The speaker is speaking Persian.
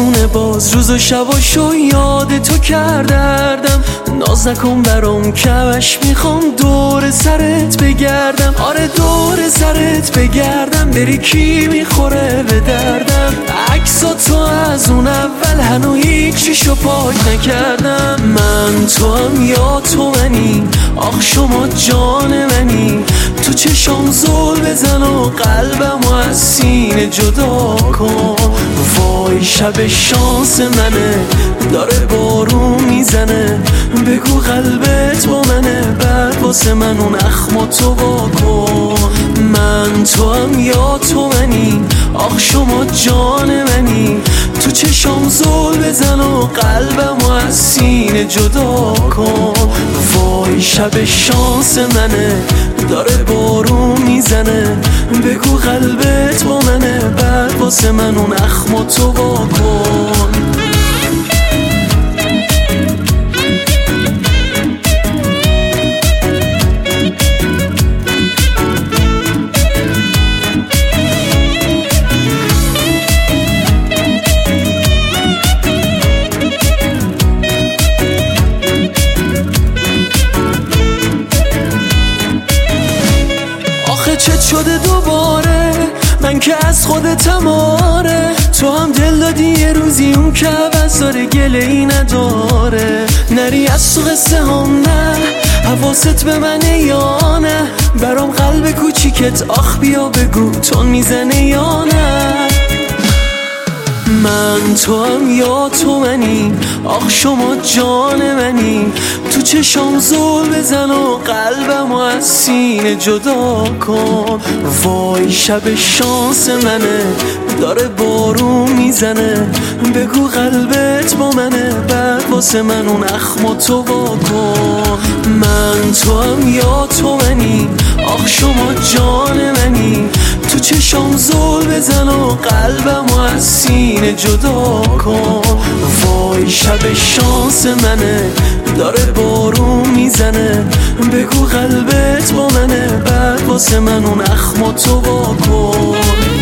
بارونه باز روز و شباشو یاد تو کردم. ناز نکن برام کمش میخوام دور سرت بگردم. آره دور سرت بگردم بری کی میخوره به دردم. عکسا تو از اون اول هنو هیچیشو پاک نکردم. من تو هم یا تو منی آخ شما جان منی. تو چشام زل بزن و قلبمو از سینه جدا کن. وای شب شانس منه داره بارون میزنه. بگو قلبت با منه بعد واسه من اون اخمو تو واکن. من تو هم یا تو منی آخ شما جان منی. تو چشام زل بزن و قلبمو از سینه جدا کن. وای شب شانس منه داره بارون میزنه. بگو قلبت با منه بعد واسه من اون اخمو تو واکن. چت شده دوباره من که از خودتم آره. تو هم دل دادی یه روزی اون که عوض داره گله ای نداره. نری از تو قصه هم نه حواست به منه یا نه. برام قلب کوچیکت آخ بیا بگو تون میزنه یا نه. من تو هم یا تو منی آخ شما جان منی. تو چشام زل بزن و قلبمو از سینه جدا کن. وای شب شانس منه داره بارون میزنه. بگو قلبت با منه بعد واسه من اون اخمو تو واکن. من تو هم یا تو منی آخ شما جان منی. تو چشام زل بزن و قلبمو از سینه جدا کن. وای شب شانس منه داره بارون میزنه. بگو قلبت با منه بعد واسه من اون اخمو تو واکن.